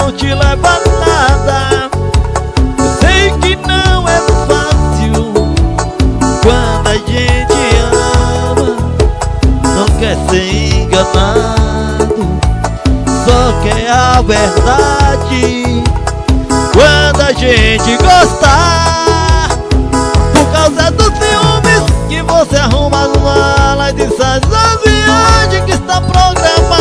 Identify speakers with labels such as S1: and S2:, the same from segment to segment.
S1: não te leva a nada. Eu sei que não é fácil quando a gente ama, não quer ser enganado, só quer a verdade. Quando a gente gostar, por causa dos ciúmes que você arruma no mala e desfaz a viagem que está programada.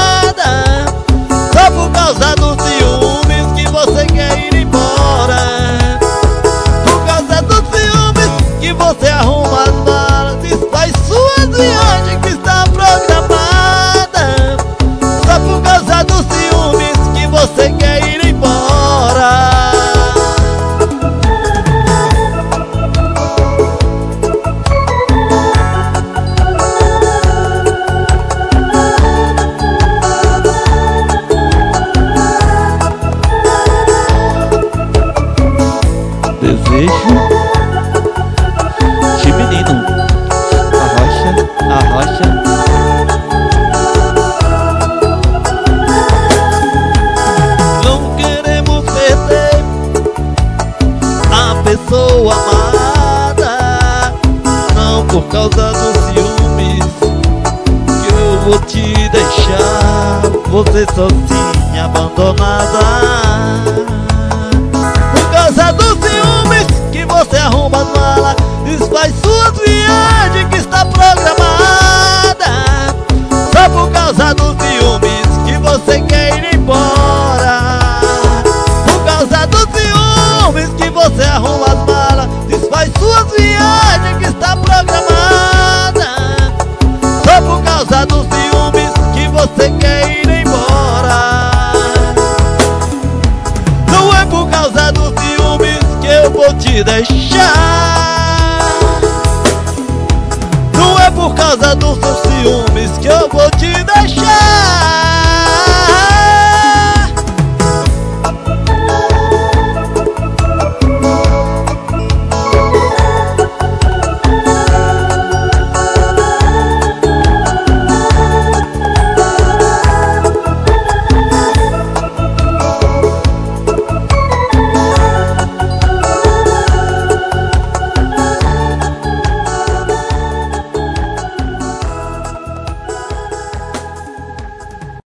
S1: Só por causa dos ciúmes que você quer ir embora. Por causa dos ciúmes que você arruma no mala e desfaz suas viagens que está programada. Só por causa dos ciúmes que você quer ir embora. Desejo de menino, a rocha. Não queremos perder a pessoa amada, não por causa dos ciúmes que eu vou te deixar você sozinha, abandonada. Por causa dos ciúmes que você arruma as malas, desfaz suas viagens que está programada. Só por causa dos ciúmes que você quer